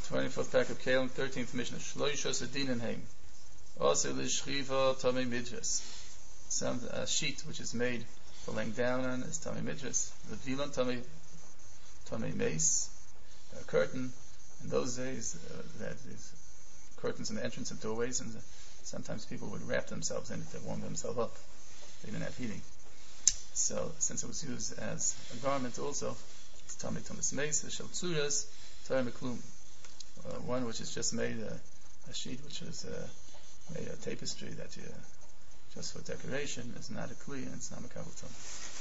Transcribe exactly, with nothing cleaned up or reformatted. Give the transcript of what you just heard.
twenty-fourth parak of Kalim, thirteenth Mishnah. Shloisha Sedinin Heim. Also, Lishchiva Tamei Midras. Some uh, sheet which is made for laying down on is Tamei Midras. The Vilon Tamei Tamei Mace. A curtain. In those days, uh, they had these curtains in the entrance of doorways, and uh, sometimes people would wrap themselves in it to warm themselves up. They didn't have heating. So, since it was used as a garment also, it's Tamei Tamis Mace, the Shaltsuras, Tamei Klum. Uh, one which is just made uh, a sheet which is uh, made a tapestry that you, just for decoration, is not a kli and it's not a kabbalah.